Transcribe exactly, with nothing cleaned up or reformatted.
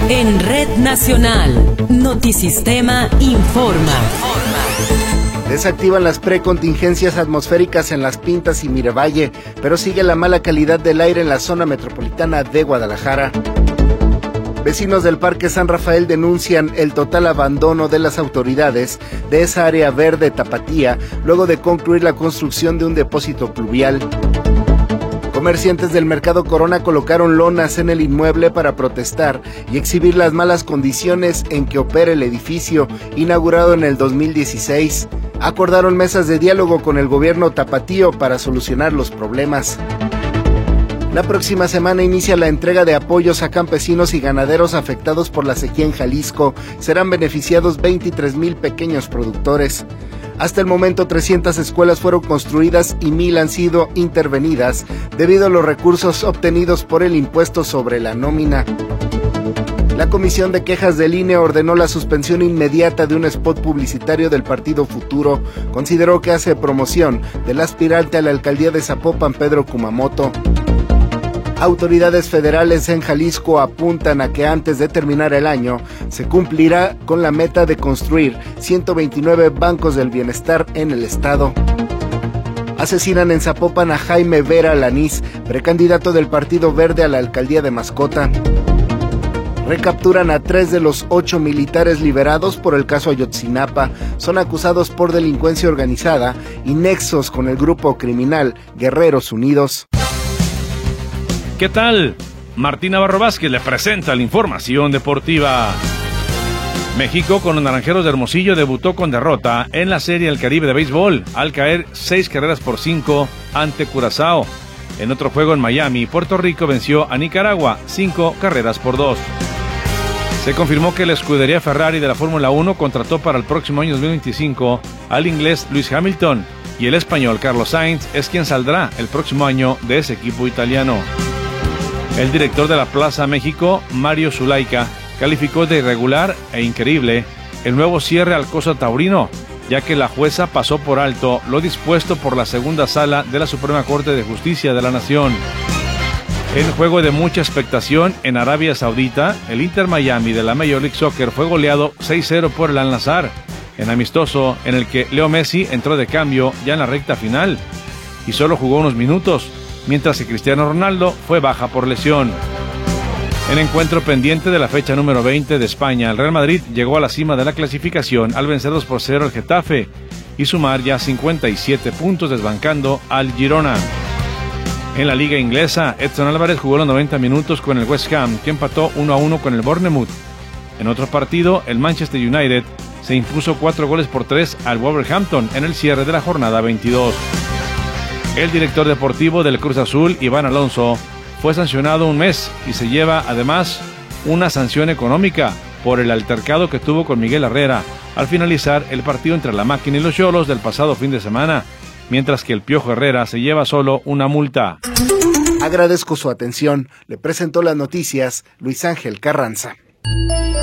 En Red Nacional, Notisistema informa. Desactivan las precontingencias atmosféricas en Las Pintas y Miravalle, pero sigue la mala calidad del aire en la zona metropolitana de Guadalajara. Vecinos del Parque San Rafael denuncian el total abandono de las autoridades de esa área verde tapatía luego de concluir la construcción de un depósito pluvial. Comerciantes del Mercado Corona colocaron lonas en el inmueble para protestar y exhibir las malas condiciones en que opera el edificio, inaugurado en el dos mil dieciséis. Acordaron mesas de diálogo con el gobierno tapatío para solucionar los problemas. La próxima semana inicia la entrega de apoyos a campesinos y ganaderos afectados por la sequía en Jalisco. Serán beneficiados veintitrés mil pequeños productores. Hasta el momento, trescientas escuelas fueron construidas y mil han sido intervenidas debido a los recursos obtenidos por el impuesto sobre la nómina. La Comisión de Quejas del I N E ordenó la suspensión inmediata de un spot publicitario del Partido Futuro. Consideró que hace promoción del aspirante a la alcaldía de Zapopan, Pedro Kumamoto. Autoridades federales en Jalisco apuntan a que antes de terminar el año se cumplirá con la meta de construir ciento veintinueve bancos del bienestar en el estado. Asesinan en Zapopan a Jaime Vera Lanís, precandidato del Partido Verde a la alcaldía de Mascota. Recapturan a tres de los ocho militares liberados por el caso Ayotzinapa. Son acusados por delincuencia organizada y nexos con el grupo criminal Guerreros Unidos. ¿Qué tal? Martín Navarro Vázquez le presenta la información deportiva. México, con los Naranjeros de Hermosillo, debutó con derrota en la Serie del Caribe de béisbol al caer seis carreras por cinco ante Curazao. En otro juego en Miami, Puerto Rico venció a Nicaragua cinco carreras por dos. Se confirmó que la escudería Ferrari de la Fórmula uno contrató para el próximo año dos mil veinticinco al inglés Lewis Hamilton, y el español Carlos Sainz es quien saldrá el próximo año de ese equipo italiano. El director de la Plaza México, Mario Zulaika, calificó de irregular e increíble el nuevo cierre al Coso Taurino, ya que la jueza pasó por alto lo dispuesto por la segunda sala de la Suprema Corte de Justicia de la Nación. En juego de mucha expectación en Arabia Saudita, el Inter Miami de la Major League Soccer fue goleado seis cero por el Al-Nassr, en amistoso en el que Leo Messi entró de cambio ya en la recta final y solo jugó unos minutos, mientras que Cristiano Ronaldo fue baja por lesión. En encuentro pendiente de la fecha número veinte de España, el Real Madrid llegó a la cima de la clasificación al vencer dos por cero al Getafe y sumar ya cincuenta y siete puntos, desbancando al Girona. En la liga inglesa, Edson Álvarez jugó los noventa minutos con el West Ham, que empató uno a uno con el Bournemouth. En otro partido, el Manchester United se impuso cuatro goles por tres al Wolverhampton en el cierre de la jornada veintidós. El director deportivo del Cruz Azul, Iván Alonso, fue sancionado un mes y se lleva además una sanción económica por el altercado que tuvo con Miguel Herrera al finalizar el partido entre la Máquina y los Xolos del pasado fin de semana, mientras que el Piojo Herrera se lleva solo una multa. Agradezco su atención. Le presentó las noticias Luis Ángel Carranza.